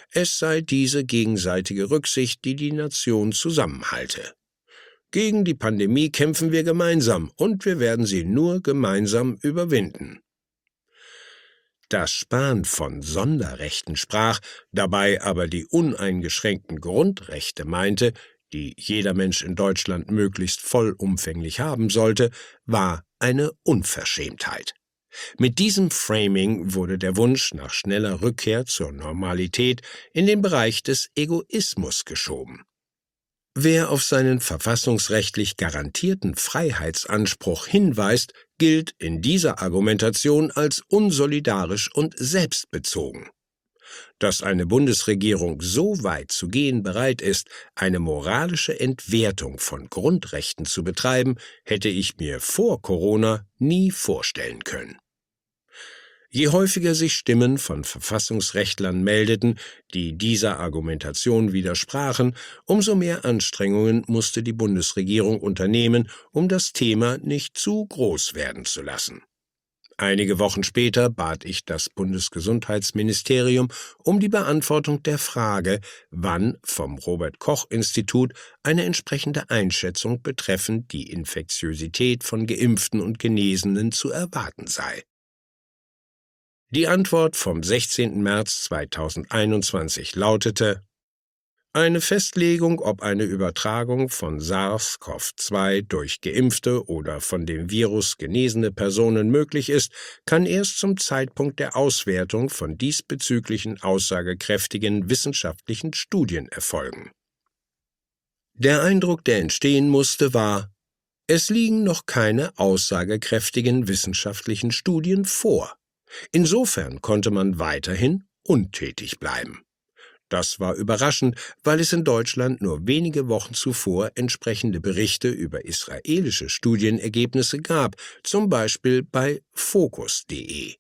Es sei diese gegenseitige Rücksicht, die die Nation zusammenhalte. Gegen die Pandemie kämpfen wir gemeinsam, und wir werden sie nur gemeinsam überwinden. Dass Spahn von Sonderrechten sprach, dabei aber die uneingeschränkten Grundrechte meinte, die jeder Mensch in Deutschland möglichst vollumfänglich haben sollte, war eine Unverschämtheit. Mit diesem Framing wurde der Wunsch nach schneller Rückkehr zur Normalität in den Bereich des Egoismus geschoben. Wer auf seinen verfassungsrechtlich garantierten Freiheitsanspruch hinweist, gilt in dieser Argumentation als unsolidarisch und selbstbezogen. Dass eine Bundesregierung so weit zu gehen bereit ist, eine moralische Entwertung von Grundrechten zu betreiben, hätte ich mir vor Corona nie vorstellen können. Je häufiger sich Stimmen von Verfassungsrechtlern meldeten, die dieser Argumentation widersprachen, umso mehr Anstrengungen musste die Bundesregierung unternehmen, um das Thema nicht zu groß werden zu lassen. Einige Wochen später bat ich das Bundesgesundheitsministerium um die Beantwortung der Frage, wann vom Robert-Koch-Institut eine entsprechende Einschätzung betreffend die Infektiosität von Geimpften und Genesenen zu erwarten sei. Die Antwort vom 16. März 2021 lautete: Eine Festlegung, ob eine Übertragung von SARS-CoV-2 durch geimpfte oder von dem Virus genesene Personen möglich ist, kann erst zum Zeitpunkt der Auswertung von diesbezüglichen aussagekräftigen wissenschaftlichen Studien erfolgen. Der Eindruck, der entstehen musste, war: Es liegen noch keine aussagekräftigen wissenschaftlichen Studien vor. Insofern konnte man weiterhin untätig bleiben. Das war überraschend, weil es in Deutschland nur wenige Wochen zuvor entsprechende Berichte über israelische Studienergebnisse gab, zum Beispiel bei Focus.de.